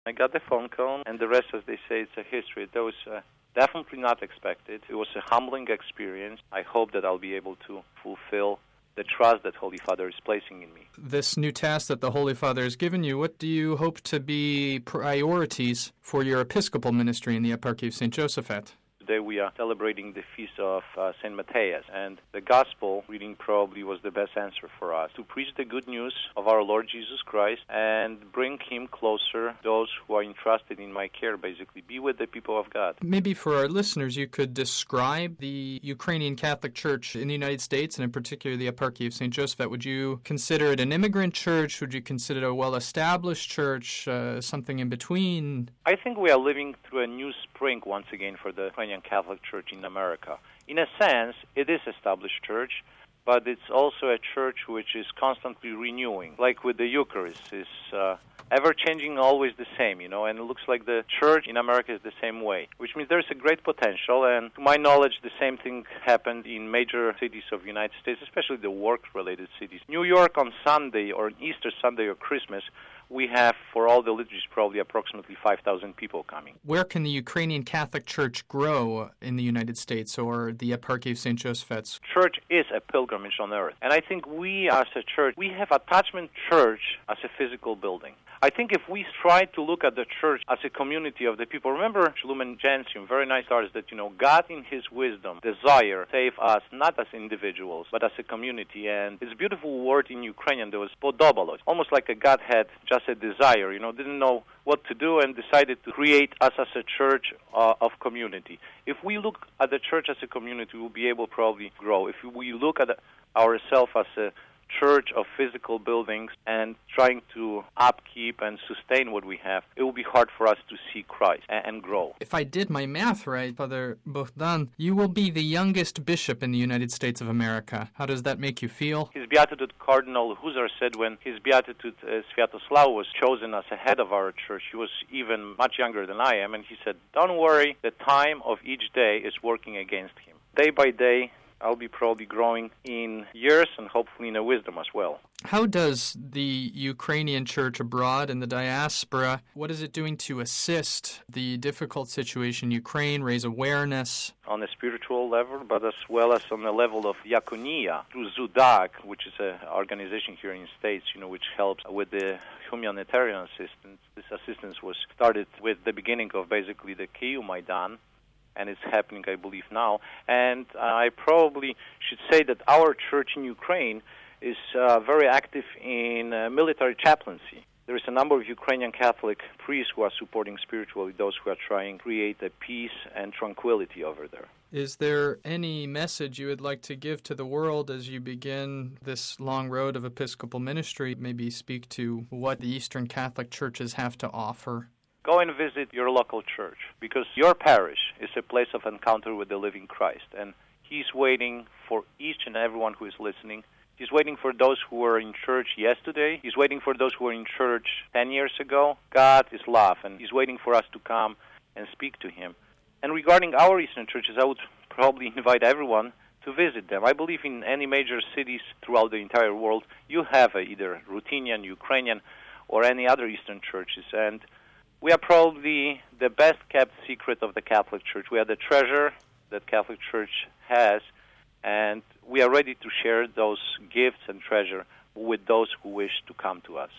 I got the phone call, and the rest, as they say, it's a history. That was definitely not expected. It was a humbling experience. I hope that I'll be able to fulfill the trust that Holy Father is placing in me. This new task that the Holy Father has given you, what do you hope to be priorities for your Episcopal ministry in the Eparchy of St. Josaphat? Today we are celebrating the feast of St. Matthias, and the Gospel reading probably was the best answer for us, to preach the good news of our Lord Jesus Christ and bring Him closer, those who are entrusted in my care, basically. Be with the people of God. Maybe for our listeners, you could describe the Ukrainian Catholic Church in the United States, and in particular the Eparchy of St. Josaphat. Would you consider it an immigrant church? Would you consider it a well-established church, something in between? I think we are living through a new spring once again for the Ukrainian Catholic Church in America. In a sense, it is established church, but it's also a church which is constantly renewing, like with the Eucharist. It's ever-changing, always the same, and it looks like the church in America is the same way, which means there's a great potential, and to my knowledge, the same thing happened in major cities of the United States, especially the work-related cities. New York on Sunday, or Easter Sunday or Christmas, we have, for all the liturgies, probably approximately 5,000 people coming. Where can the Ukrainian Catholic Church grow in the United States or the Eparchy of St. Josaphat? Church is a pilgrimage on earth. And I think we as a church, we have attachment church as a physical building. I think if we try to look at the church as a community of the people, remember Lumen Gentium, very nice artist, that, God in His wisdom desire to save us not as individuals, but as a community. And it's a beautiful word in Ukrainian, there was podobalo, almost like a God had just a desire, didn't know what to do and decided to create us as a church of community. If we look at the church as a community, we'll be able to probably grow. If we look at ourselves as a church of physical buildings and trying to upkeep and sustain what we have, it will be hard for us to see Christ and grow. If I did my math right, Father Bohdan, you will be the youngest bishop in the United States of America. How does that make you feel? His Beatitude Cardinal Huzar said when His Beatitude Sviatoslav was chosen as a head of our church, he was even much younger than I am, and he said, don't worry, the time of each day is working against him. Day by day, I'll be probably growing in years and hopefully in a wisdom as well. How does the Ukrainian church abroad and the diaspora, what is it doing to assist the difficult situation in Ukraine, raise awareness? On a spiritual level, but as well as on the level of diaconia, through Zudak, which is an organization here in the States, which helps with the humanitarian assistance. This assistance was started with the beginning of basically the Kyiv Maidan, and it's happening, I believe, now. And I probably should say that our church in Ukraine is very active in military chaplaincy. There is a number of Ukrainian Catholic priests who are supporting spiritually those who are trying to create a peace and tranquility over there. Is there any message you would like to give to the world as you begin this long road of Episcopal ministry? Maybe speak to what the Eastern Catholic churches have to offer? Go and visit your local church, because your parish is a place of encounter with the living Christ, and He's waiting for each and everyone who is listening. He's waiting for those who were in church yesterday. He's waiting for those who were in church 10 years ago. God is love, and He's waiting for us to come and speak to Him. And regarding our Eastern churches, I would probably invite everyone to visit them. I believe in any major cities throughout the entire world, you have either Ruthenian, Ukrainian, or any other Eastern churches, and we are probably the best-kept secret of the Catholic Church. We are the treasure that Catholic Church has, and we are ready to share those gifts and treasure with those who wish to come to us.